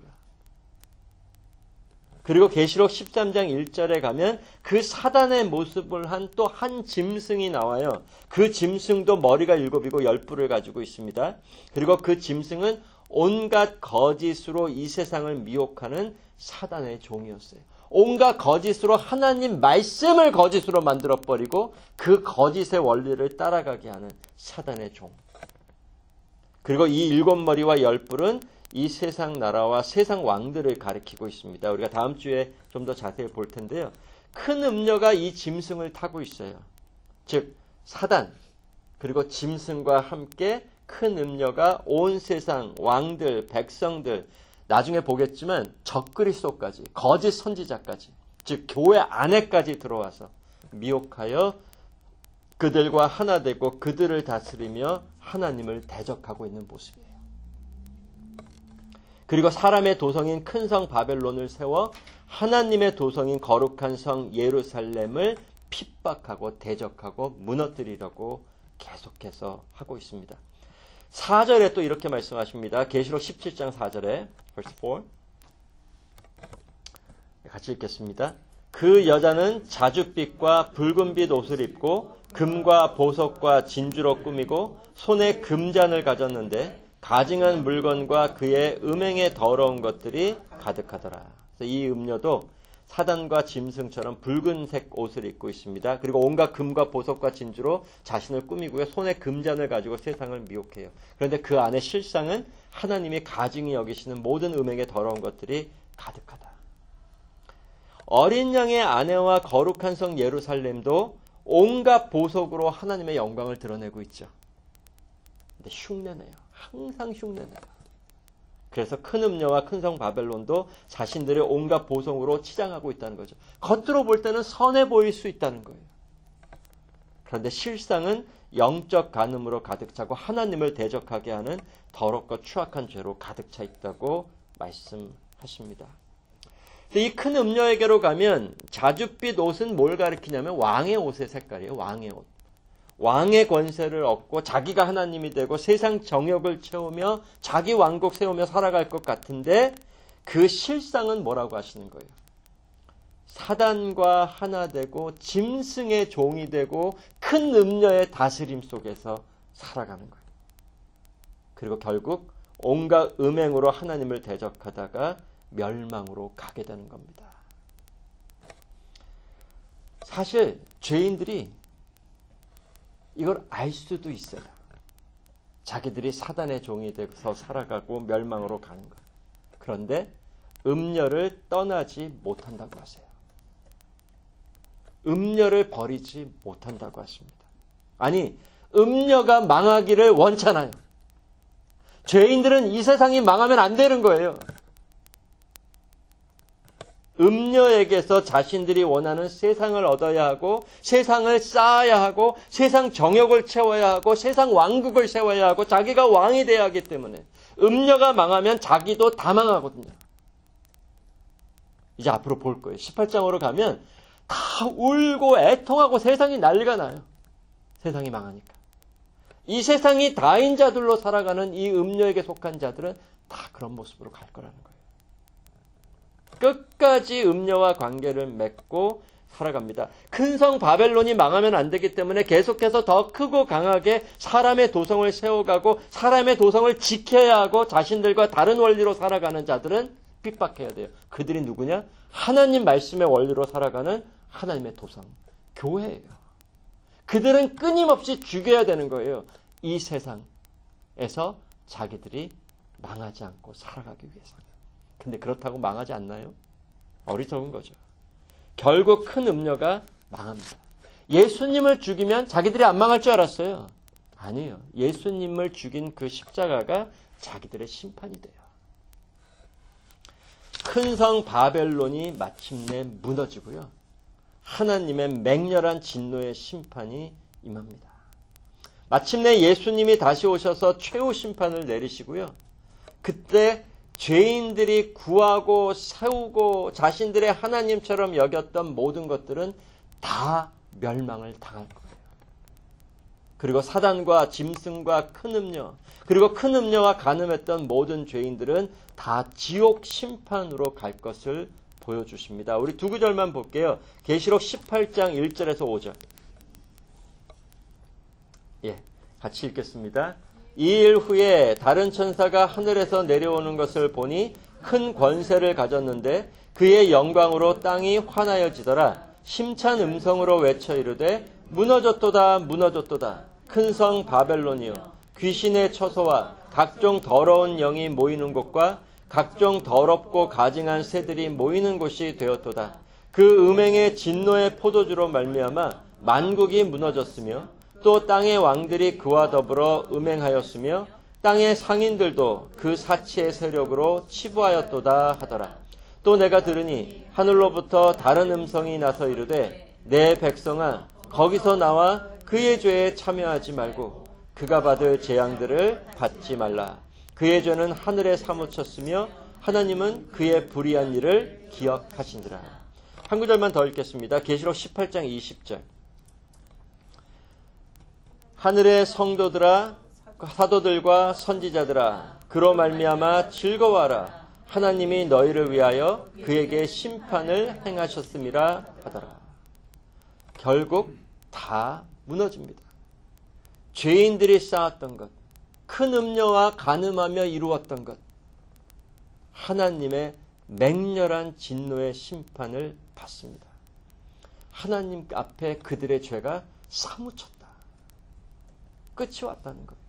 그리고 계시록 13장 1절에 가면 그 사단의 모습을 한 또 한 짐승이 나와요. 그 짐승도 머리가 7이고 10뿔을 가지고 있습니다. 그리고 그 짐승은 온갖 거짓으로 이 세상을 미혹하는 사단의 종이었어요. 온갖 거짓으로 하나님 말씀을 거짓으로 만들어버리고 그 거짓의 원리를 따라가게 하는 사단의 종. 그리고 이 7머리와 10뿔은 이 세상 나라와 세상 왕들을 가리키고 있습니다. 우리가 다음 주에 좀 더 자세히 볼 텐데요. 큰 음녀가 이 짐승을 타고 있어요. 즉 사단 그리고 짐승과 함께 큰 음녀가 온 세상 왕들, 백성들, 나중에 보겠지만 적그리스도까지, 거짓 선지자까지, 즉 교회 안에까지 들어와서 미혹하여 그들과 하나 되고 그들을 다스리며 하나님을 대적하고 있는 모습이에요. 그리고 사람의 도성인 큰 성 바벨론을 세워 하나님의 도성인 거룩한 성 예루살렘을 핍박하고 대적하고 무너뜨리려고 계속해서 하고 있습니다. 4절에 또 이렇게 말씀하십니다. 계시록 17장 4절에 verse 4 같이 읽겠습니다. 그 여자는 자줏빛과 붉은빛 옷을 입고 금과 보석과 진주로 꾸미고 손에 금잔을 가졌는데 가증한 물건과 그의 음행에 더러운 것들이 가득하더라. 그래서 이 음녀도 사단과 짐승처럼 붉은색 옷을 입고 있습니다. 그리고 온갖 금과 보석과 진주로 자신을 꾸미고요. 손에 금잔을 가지고 세상을 미혹해요. 그런데 그 안에 실상은 하나님이 가증히 여기시는 모든 음행에 더러운 것들이 가득하다. 어린 양의 아내와 거룩한 성 예루살렘도 온갖 보석으로 하나님의 영광을 드러내고 있죠. 근데 흉내내요. 항상 흉내내요. 그래서 큰 음녀와 큰 성 바벨론도 자신들의 온갖 보석으로 치장하고 있다는 거죠. 겉으로 볼 때는 선해 보일 수 있다는 거예요. 그런데 실상은 영적 간음으로 가득 차고 하나님을 대적하게 하는 더럽고 추악한 죄로 가득 차 있다고 말씀하십니다. 이 큰 음녀에게로 가면 자줏빛 옷은 뭘 가리키냐면 왕의 옷의 색깔이에요. 왕의 옷. 왕의 권세를 얻고 자기가 하나님이 되고 세상 정욕을 채우며 자기 왕국 세우며 살아갈 것 같은데 그 실상은 뭐라고 하시는 거예요? 사단과 하나 되고 짐승의 종이 되고 큰 음녀의 다스림 속에서 살아가는 거예요. 그리고 결국 온갖 음행으로 하나님을 대적하다가 멸망으로 가게 되는 겁니다. 사실 죄인들이 이걸 알 수도 있어요. 자기들이 사단의 종이 돼서 살아가고 멸망으로 가는 거예요. 그런데 음녀를 떠나지 못한다고 하세요. 음녀를 버리지 못한다고 하십니다. 아니, 음녀가 망하기를 원찮아요. 죄인들은 이 세상이 망하면 안 되는 거예요. 음녀에게서 자신들이 원하는 세상을 얻어야 하고 세상을 쌓아야 하고 세상 정욕을 채워야 하고 세상 왕국을 세워야 하고 자기가 왕이 돼야 하기 때문에 음녀가 망하면 자기도 다 망하거든요. 이제 앞으로 볼 거예요. 18장으로 가면 다 울고 애통하고 세상이 난리가 나요. 세상이 망하니까. 이 세상이 다인 자들로 살아가는 이 음녀에게 속한 자들은 다 그런 모습으로 갈 거라는 거예요. 끝까지 음녀와 관계를 맺고 살아갑니다. 큰 성 바벨론이 망하면 안 되기 때문에 계속해서 더 크고 강하게 사람의 도성을 세워가고 사람의 도성을 지켜야 하고 자신들과 다른 원리로 살아가는 자들은 핍박해야 돼요. 그들이 누구냐? 하나님 말씀의 원리로 살아가는 하나님의 도성, 교회예요. 그들은 끊임없이 죽여야 되는 거예요. 이 세상에서 자기들이 망하지 않고 살아가기 위해서. 근데 그렇다고 망하지 않나요? 어리석은 거죠. 결국 큰 음녀가 망합니다. 예수님을 죽이면 자기들이 안 망할 줄 알았어요. 아니에요. 예수님을 죽인 그 십자가가 자기들의 심판이 돼요. 큰 성 바벨론이 마침내 무너지고요. 하나님의 맹렬한 진노의 심판이 임합니다. 마침내 예수님이 다시 오셔서 최후 심판을 내리시고요. 그때 죄인들이 구하고 세우고 자신들의 하나님처럼 여겼던 모든 것들은 다 멸망을 당할 거예요. 그리고 사단과 짐승과 큰 음녀, 그리고 큰 음녀와 간음했던 모든 죄인들은 다 지옥 심판으로 갈 것을 보여주십니다. 우리 두 구절만 볼게요. 계시록 18장 1절에서 5절. 같이 읽겠습니다. 2일 후에 다른 천사가 하늘에서 내려오는 것을 보니 큰 권세를 가졌는데 그의 영광으로 땅이 환하여지더라. 심찬 음성으로 외쳐 이르되 무너졌도다 무너졌도다. 큰 성 바벨론이요 귀신의 처소와 각종 더러운 영이 모이는 곳과 각종 더럽고 가증한 새들이 모이는 곳이 되었도다. 그 음행의 진노의 포도주로 말미암아 만국이 무너졌으며 또 땅의 왕들이 그와 더불어 음행하였으며 땅의 상인들도 그 사치의 세력으로 치부하였도다 하더라. 또 내가 들으니 하늘로부터 다른 음성이 나서 이르되 내 백성아 거기서 나와 그의 죄에 참여하지 말고 그가 받을 재앙들을 받지 말라. 그의 죄는 하늘에 사무쳤으며 하나님은 그의 불의한 일을 기억하시니라. 한 구절만 더 읽겠습니다. 계시록 18장 20절. 하늘의 성도들아 사도들과 선지자들아 그로 말미암아 즐거워하라. 하나님이 너희를 위하여 그에게 심판을 행하셨음이라 하더라. 결국 다 무너집니다. 죄인들이 쌓았던 것, 큰 음녀와 간음하며 이루었던 것, 하나님의 맹렬한 진노의 심판을 받습니다. 하나님 앞에 그들의 죄가 사무쳤다. 끝이 왔다는 거예요.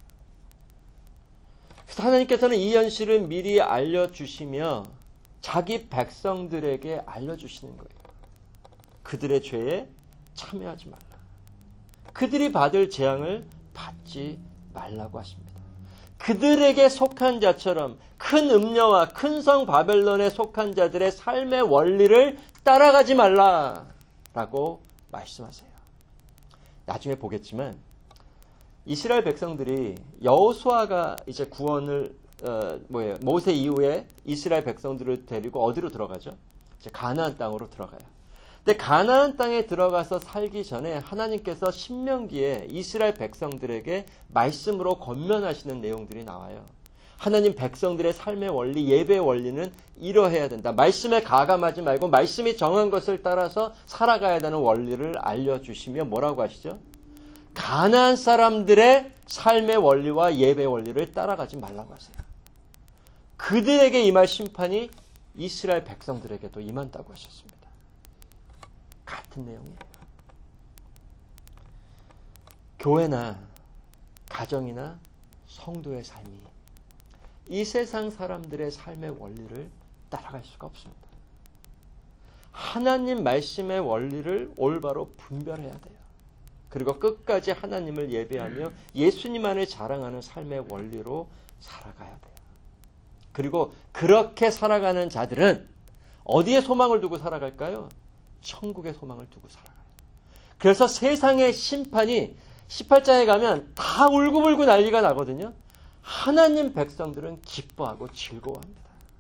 그래서 하나님께서는 이 현실을 미리 알려주시며 자기 백성들에게 알려주시는 거예요. 그들의 죄에 참여하지 말라. 그들이 받을 재앙을 받지 말라고 하십니다. 그들에게 속한 자처럼 큰 음녀와 큰 성 바벨론에 속한 자들의 삶의 원리를 따라가지 말라라고 말씀하세요. 나중에 보겠지만 이스라엘 백성들이 여호수아가 이제 구원을 모세 이후에 이스라엘 백성들을 데리고 어디로 들어가죠? 이제 가나안 땅으로 들어가요. 근데 가나안 땅에 들어가서 살기 전에 하나님께서 신명기에 이스라엘 백성들에게 말씀으로 권면하시는 내용들이 나와요. 하나님 백성들의 삶의 원리, 예배의 원리는 이러해야 된다. 말씀에 가감하지 말고 말씀이 정한 것을 따라서 살아가야 되는 원리를 알려주시며 뭐라고 하시죠? 가나안 사람들의 삶의 원리와 예배 원리를 따라가지 말라고 하세요. 그들에게 임할 심판이 이스라엘 백성들에게도 임한다고 하셨습니다. 같은 내용이에요. 교회나 가정이나 성도의 삶이 이 세상 사람들의 삶의 원리를 따라갈 수가 없습니다. 하나님 말씀의 원리를 올바로 분별해야 돼요. 그리고 끝까지 하나님을 예배하며 예수님만을 자랑하는 삶의 원리로 살아가야 돼요. 그리고 그렇게 살아가는 자들은 어디에 소망을 두고 살아갈까요? 천국의 소망을 두고 살아가요. 그래서 세상의 심판이 18장에 가면 다 울고불고 난리가 나거든요. 하나님 백성들은 기뻐하고 즐거워합니다.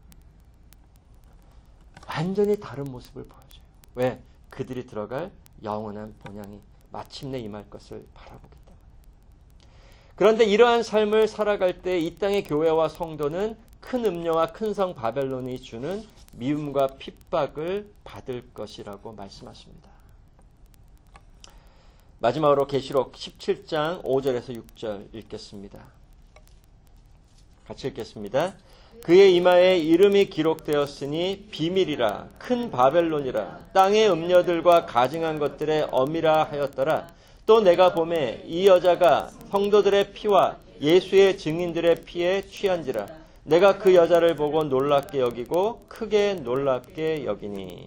완전히 다른 모습을 보여줘요. 왜? 그들이 들어갈 영원한 본향이 마침내 임할 것을 바라보기 때문에. 그런데 이러한 삶을 살아갈 때 이 땅의 교회와 성도는 큰 음녀와 큰 성 바벨론이 주는 미움과 핍박을 받을 것이라고 말씀하십니다. 마지막으로 계시록 17장 5절에서 6절 읽겠습니다. 같이 읽겠습니다. 그의 이마에 이름이 기록되었으니 비밀이라 큰 바벨론이라 땅의 음녀들과 가증한 것들의 엄이라 하였더라. 또 내가 보매 이 여자가 성도들의 피와 예수의 증인들의 피에 취한지라. 내가 그 여자를 보고 놀랍게 여기고 크게 놀랍게 여기니.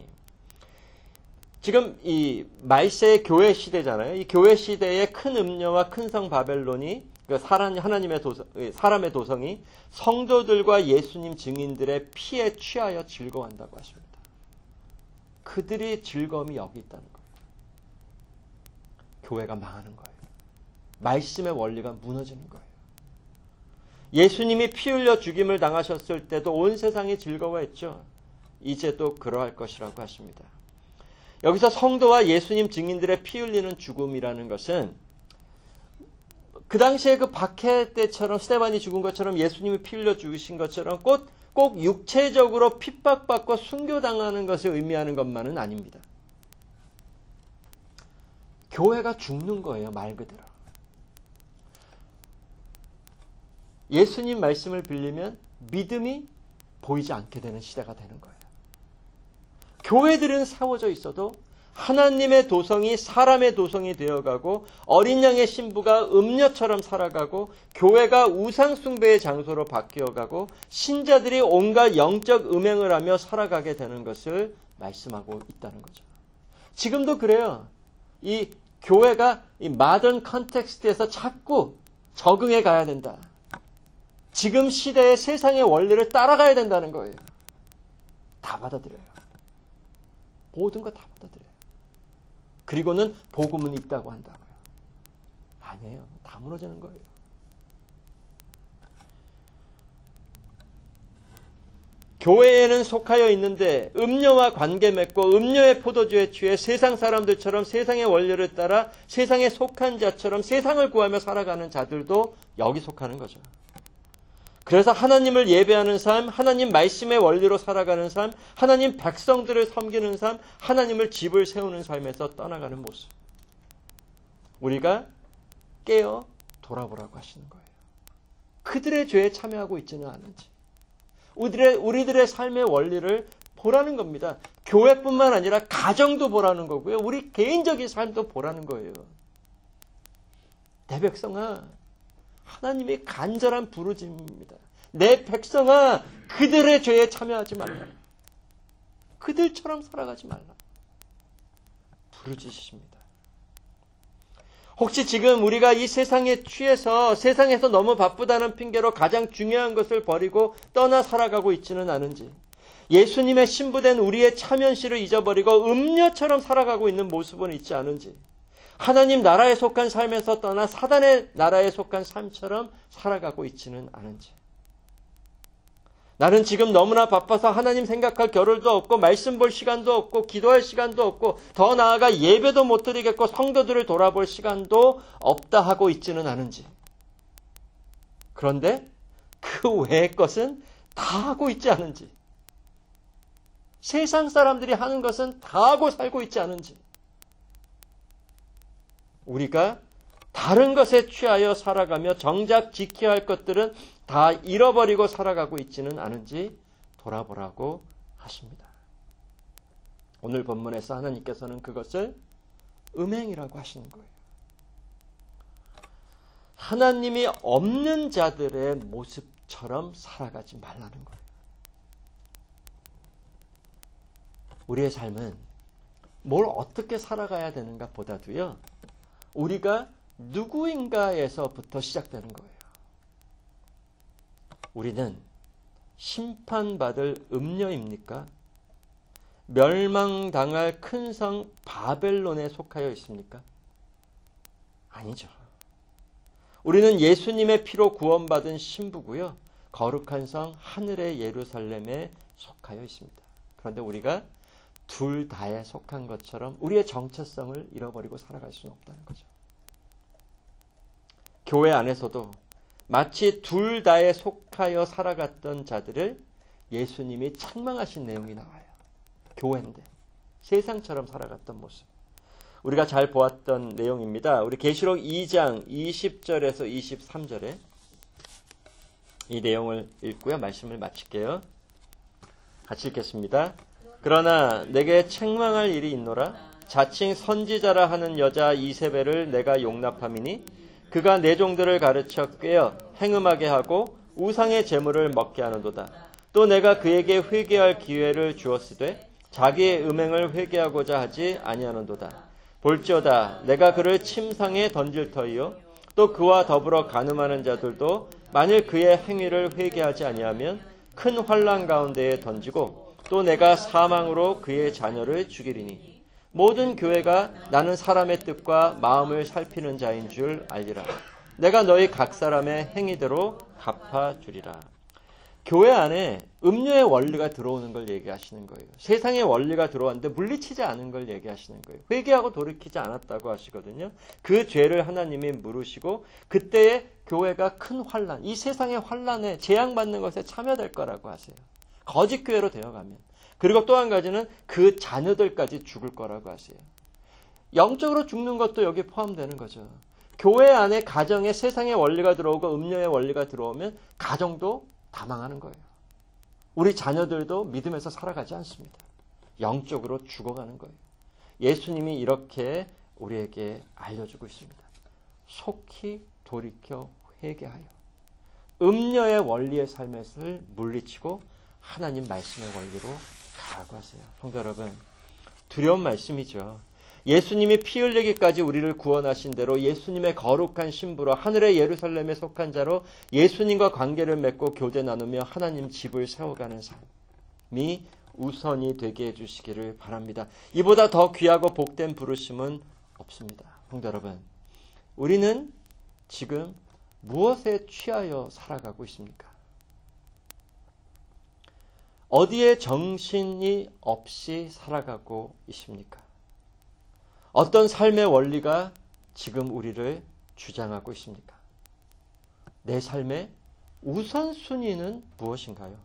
지금 이 말세의 교회 시대잖아요. 이 교회 시대의 큰 음녀와 큰 성 바벨론이 사람의 도성이 성도들과 예수님 증인들의 피에 취하여 즐거워한다고 하십니다. 그들이 즐거움이 여기 있다는 거예요. 교회가 망하는 거예요. 말씀의 원리가 무너지는 거예요. 예수님이 피 흘려 죽임을 당하셨을 때도 온 세상이 즐거워했죠. 이제도 그러할 것이라고 하십니다. 여기서 성도와 예수님 증인들의 피 흘리는 죽음이라는 것은 그 당시에 그 박해 때처럼 스데반이 죽은 것처럼 예수님이 피 흘려 죽으신 것처럼 꼭 육체적으로 핍박받고 순교당하는 것을 의미하는 것만은 아닙니다. 교회가 죽는 거예요, 말 그대로. 예수님 말씀을 빌리면 믿음이 보이지 않게 되는 시대가 되는 거예요. 교회들은 세워져 있어도 하나님의 도성이 사람의 도성이 되어가고 어린 양의 신부가 음녀처럼 살아가고 교회가 우상숭배의 장소로 바뀌어가고 신자들이 온갖 영적 음행을 하며 살아가게 되는 것을 말씀하고 있다는 거죠. 지금도 그래요. 이 교회가 이 마던 컨텍스트에서 자꾸 적응해 가야 된다. 지금 시대의 세상의 원리를 따라가야 된다는 거예요. 다 받아들여요. 모든 거 다 받아들여요. 그리고는 복음은 있다고 한다고요. 아니에요. 다 무너지는 거예요. 교회에는 속하여 있는데 음녀와 관계 맺고 음녀의 포도주에 취해 세상 사람들처럼 세상의 원리를 따라 세상에 속한 자처럼 세상을 구하며 살아가는 자들도 여기 속하는 거죠. 그래서 하나님을 예배하는 삶, 하나님 말씀의 원리로 살아가는 삶, 하나님 백성들을 섬기는 삶, 하나님을 집을 세우는 삶에서 떠나가는 모습. 우리가 깨어 돌아보라고 하시는 거예요. 그들의 죄에 참여하고 있지는 않은지. 우리들의 삶의 원리를 보라는 겁니다. 교회뿐만 아니라 가정도 보라는 거고요. 우리 개인적인 삶도 보라는 거예요. 내 백성아, 하나님의 간절한 부르짖음입니다. 내 백성아, 그들의 죄에 참여하지 말라. 그들처럼 살아가지 말라. 부르짖으십니다. 혹시 지금 우리가 이 세상에 취해서 세상에서 너무 바쁘다는 핑계로 가장 중요한 것을 버리고 떠나 살아가고 있지는 않은지, 예수님의 신부된 우리의 차면시를 잊어버리고 음녀처럼 살아가고 있는 모습은 있지 않은지, 하나님 나라에 속한 삶에서 떠나 사단의 나라에 속한 삶처럼 살아가고 있지는 않은지, 나는 지금 너무나 바빠서 하나님 생각할 겨를도 없고 말씀 볼 시간도 없고 기도할 시간도 없고 더 나아가 예배도 못 드리겠고 성도들을 돌아볼 시간도 없다 하고 있지는 않은지, 그런데 그 외의 것은 다 하고 있지 않은지, 세상 사람들이 하는 것은 다 하고 살고 있지 않은지, 우리가 다른 것에 취하여 살아가며 정작 지켜야 할 것들은 다 잃어버리고 살아가고 있지는 않은지 돌아보라고 하십니다. 오늘 본문에서 하나님께서는 그것을 음행이라고 하시는 거예요. 하나님이 없는 자들의 모습처럼 살아가지 말라는 거예요. 우리의 삶은 뭘 어떻게 살아가야 되는가 보다도요, 우리가 누구인가에서부터 시작되는 거예요. 우리는 심판받을 음녀입니까? 멸망당할 큰 성 바벨론에 속하여 있습니까? 아니죠. 우리는 예수님의 피로 구원받은 신부고요, 거룩한 성 하늘의 예루살렘에 속하여 있습니다. 그런데 우리가 둘 다에 속한 것처럼 우리의 정체성을 잃어버리고 살아갈 수는 없다는 거죠. 교회 안에서도 마치 둘 다에 속하여 살아갔던 자들을 예수님이 책망하신 내용이 나와요. 교회인데 세상처럼 살아갔던 모습. 우리가 잘 보았던 내용입니다. 우리 계시록 2장 20절에서 23절에 이 내용을 읽고요, 말씀을 마칠게요. 같이 읽겠습니다. 그러나 내게 책망할 일이 있노라. 자칭 선지자라 하는 여자 이세벨을 내가 용납함이니 그가 내 종들을 가르쳐 꿰어 행음하게 하고 우상의 제물을 먹게 하는도다. 또 내가 그에게 회개할 기회를 주었으되 자기의 음행을 회개하고자 하지 아니하는도다. 볼지어다 내가 그를 침상에 던질 터이요 또 그와 더불어 간음하는 자들도 만일 그의 행위를 회개하지 아니하면 큰 환난 가운데에 던지고 또 내가 사망으로 그의 자녀를 죽이리니 모든 교회가 나는 사람의 뜻과 마음을 살피는 자인 줄 알리라. 내가 너희 각 사람의 행위대로 갚아주리라. 교회 안에 음료의 원리가 들어오는 걸 얘기하시는 거예요. 세상의 원리가 들어왔는데 물리치지 않은 걸 얘기하시는 거예요. 회개하고 돌이키지 않았다고 하시거든요. 그 죄를 하나님이 물으시고 그때에 교회가 큰 환난, 이 세상의 환난에 재앙받는 것에 참여될 거라고 하세요. 거짓 교회로 되어가면. 그리고 또 한 가지는 그 자녀들까지 죽을 거라고 하세요. 영적으로 죽는 것도 여기 포함되는 거죠. 교회 안에 가정에 세상의 원리가 들어오고 음료의 원리가 들어오면 가정도 다 망하는 거예요. 우리 자녀들도 믿음에서 살아가지 않습니다. 영적으로 죽어가는 거예요. 예수님이 이렇게 우리에게 알려주고 있습니다. 속히 돌이켜 회개하여 음녀의 원리의 삶을 물리치고 하나님 말씀의 원리로 가라고 하세요. 성도 여러분, 두려운 말씀이죠. 예수님이 피 흘리기까지 우리를 구원하신 대로 예수님의 거룩한 신부로 하늘의 예루살렘에 속한 자로 예수님과 관계를 맺고 교제 나누며 하나님 집을 세워가는 삶이 우선이 되게 해주시기를 바랍니다. 이보다 더 귀하고 복된 부르심은 없습니다. 성도 여러분, 우리는 지금 무엇에 취하여 살아가고 있습니까? 어디에 정신이 없이 살아가고 있습니까? 어떤 삶의 원리가 지금 우리를 주장하고 있습니까? 내 삶의 우선순위는 무엇인가요?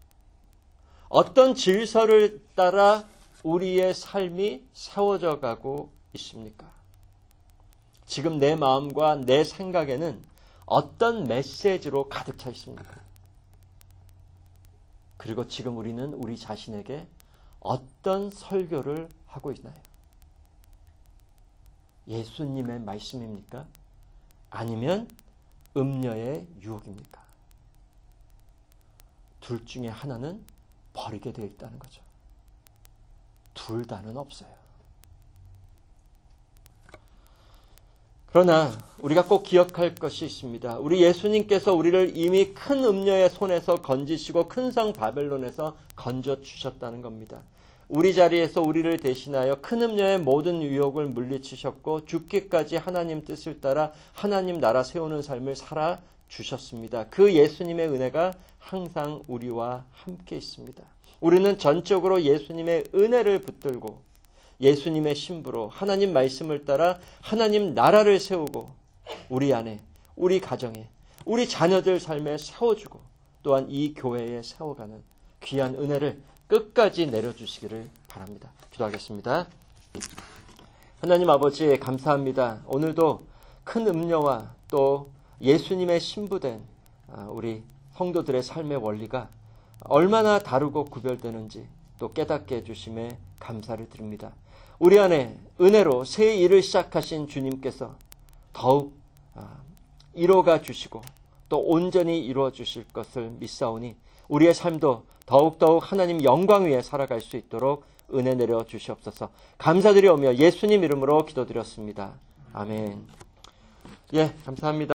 어떤 질서를 따라 우리의 삶이 세워져 가고 있습니까? 지금 내 마음과 내 생각에는 어떤 메시지로 가득 차 있습니까? 그리고 지금 우리는 우리 자신에게 어떤 설교를 하고 있나요? 예수님의 말씀입니까? 아니면 음녀의 유혹입니까? 둘 중에 하나는 버리게 되어 있다는 거죠. 둘 다는 없어요. 그러나 우리가 꼭 기억할 것이 있습니다. 우리 예수님께서 우리를 이미 큰 음녀의 손에서 건지시고 큰 성 바벨론에서 건져주셨다는 겁니다. 우리 자리에서 우리를 대신하여 큰 음녀의 모든 유혹을 물리치셨고 죽기까지 하나님 뜻을 따라 하나님 나라 세우는 삶을 살아주셨습니다. 그 예수님의 은혜가 항상 우리와 함께 있습니다. 우리는 전적으로 예수님의 은혜를 붙들고 예수님의 신부로 하나님 말씀을 따라 하나님 나라를 세우고 우리 안에, 우리 가정에, 우리 자녀들 삶에 세워주고 또한 이 교회에 세워가는 귀한 은혜를 끝까지 내려주시기를 바랍니다. 기도하겠습니다. 하나님 아버지 감사합니다. 오늘도 큰 음녀와 또 예수님의 신부된 우리 성도들의 삶의 원리가 얼마나 다르고 구별되는지 또 깨닫게 해주심에 감사를 드립니다. 우리 안에 은혜로 새 일을 시작하신 주님께서 더욱 이루어가 주시고 또 온전히 이루어 주실 것을 믿사오니 우리의 삶도 더욱더욱 하나님 영광 위에 살아갈 수 있도록 은혜 내려 주시옵소서. 감사드리오며 예수님 이름으로 기도드렸습니다. 아멘. 예, 감사합니다.